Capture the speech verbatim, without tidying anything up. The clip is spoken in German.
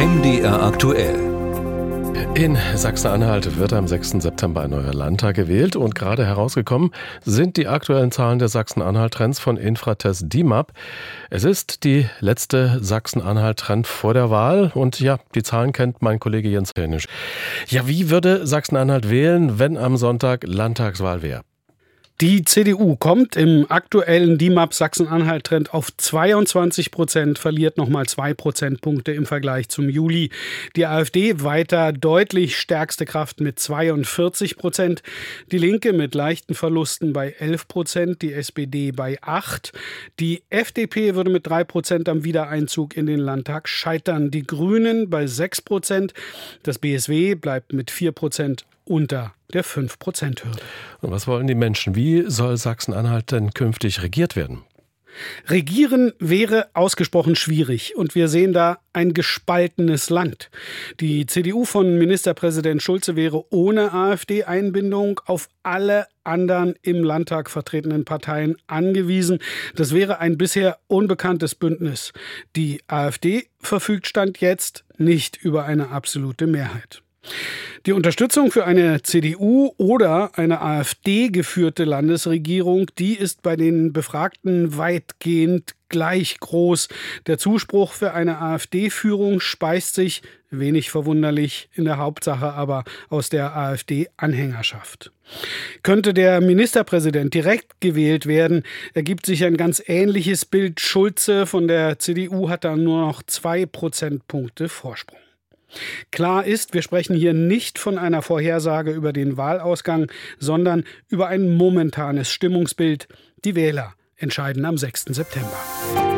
M D R aktuell. In Sachsen-Anhalt wird am sechsten September ein neuer Landtag gewählt und gerade herausgekommen sind die aktuellen Zahlen der Sachsen-Anhalt-Trends von Infratest D I M A P. Es ist die letzte Sachsen-Anhalt-Trend vor der Wahl und ja, die Zahlen kennt mein Kollege Jens Hänisch. Ja, wie würde Sachsen-Anhalt wählen, wenn am Sonntag Landtagswahl wäre? Die C D U kommt im aktuellen D I M A P Sachsen-Anhalt-Trend auf zweiundzwanzig Prozent, verliert nochmal zwei Prozentpunkte im Vergleich zum Juli. Die AfD weiter deutlich stärkste Kraft mit zweiundvierzig Prozent. Die Linke mit leichten Verlusten bei elf Prozent, die S P D bei acht. Die F D P würde mit drei Prozent am Wiedereinzug in den Landtag scheitern. Die Grünen bei sechs Prozent. Das B S W bleibt mit vier Prozent unter der fünf Prozent Hürde. Und was wollen die Menschen? Wie soll Sachsen-Anhalt denn künftig regiert werden? Regieren wäre ausgesprochen schwierig und wir sehen da ein gespaltenes Land. Die C D U von Ministerpräsident Schulze wäre ohne AfD-Einbindung auf alle anderen im Landtag vertretenen Parteien angewiesen. Das wäre ein bisher unbekanntes Bündnis. Die AfD verfügt Stand jetzt nicht über eine absolute Mehrheit. Die Unterstützung für eine C D U oder eine AfD-geführte Landesregierung, die ist bei den Befragten weitgehend gleich groß. Der Zuspruch für eine AfD-Führung speist sich, wenig verwunderlich, in der Hauptsache aber aus der AfD-Anhängerschaft. Könnte der Ministerpräsident direkt gewählt werden, ergibt sich ein ganz ähnliches Bild. Schulze von der C D U hat da nur noch zwei Prozentpunkte Vorsprung. Klar ist, wir sprechen hier nicht von einer Vorhersage über den Wahlausgang, sondern über ein momentanes Stimmungsbild. Die Wähler entscheiden am sechsten September.